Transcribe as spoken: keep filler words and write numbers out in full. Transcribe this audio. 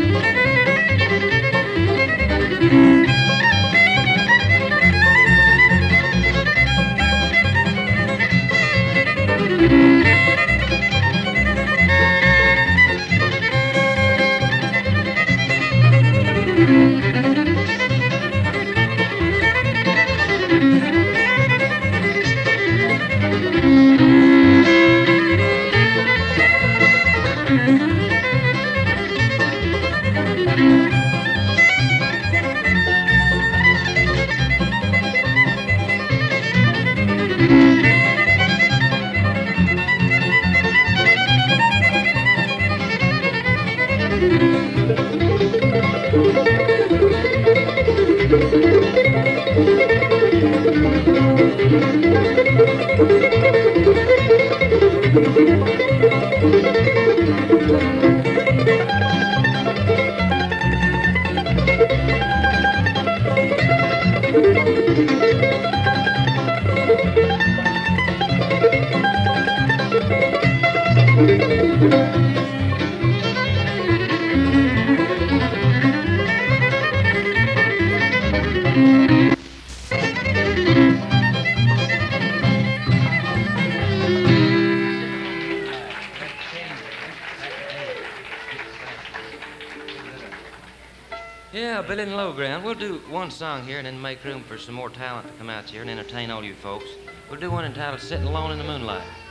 Yeah, Billy and the Lowground. We'll do one song here and then make room for some more talent to come out here and entertain all you folks. We'll do one entitled Sitting Alone in the Moonlight.